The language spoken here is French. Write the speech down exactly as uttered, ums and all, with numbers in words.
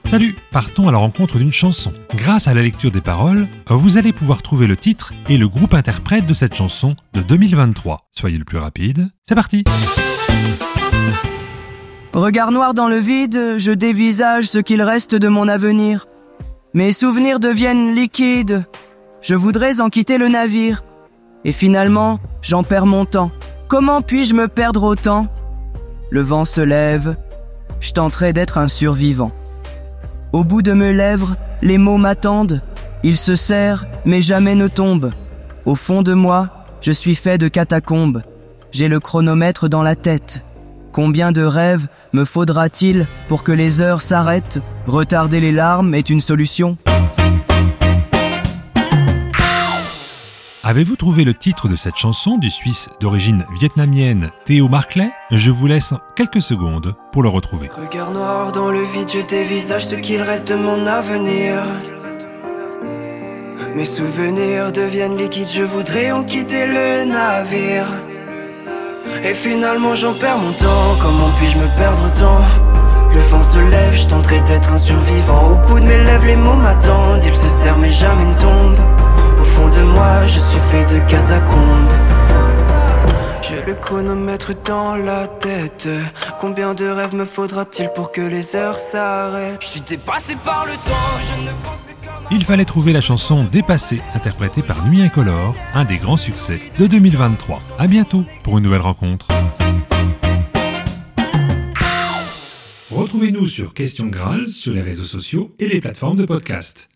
Salut, partons à la rencontre d'une chanson. Grâce à la lecture des paroles, vous allez pouvoir trouver le titre et le groupe interprète de cette chanson de deux mille vingt-trois. Soyez le plus rapide, c'est parti. Regard noir dans le vide, je dévisage ce qu'il reste de mon avenir. Mes souvenirs deviennent liquides, je voudrais en quitter le navire. Et finalement, j'en perds mon temps. Comment puis-je me perdre autant ? Le vent se lève, je tenterai d'être un survivant. Au bout de mes lèvres, les mots m'attendent. Ils se serrent, mais jamais ne tombent. Au fond de moi, je suis fait de catacombes. J'ai le chronomètre dans la tête. Combien de rêves me faudra-t-il pour que les heures s'arrêtent ? Retarder les larmes est une solution. Avez-vous trouvé le titre de cette chanson du Suisse d'origine vietnamienne Theo Marclay ? Je vous laisse quelques secondes pour le retrouver. Regard noir dans le vide, je dévisage ce qu'il reste de mon avenir. Mes souvenirs deviennent liquides, je voudrais en quitter le navire. Et finalement j'en perds mon temps, comment puis-je me perdre autant ? Le vent se lève, je tenterai d'être un survivant. Au bout de mes lèvres, les mots m'attendent, ils se serrent mais jamais ne tombent. Au fond de moi, je suis fait de catacombes. J'ai le chronomètre dans la tête. Combien de rêves me faudra-t-il pour que les heures s'arrêtent ? Je suis dépassé par le temps, je ne pense plus qu'à ma... Il fallait trouver la chanson Dépassée, interprétée par Nuit Incolore, un des grands succès de deux mille vingt-trois. À bientôt pour une nouvelle rencontre. Retrouvez-nous sur Question Graal sur les réseaux sociaux et les plateformes de podcast.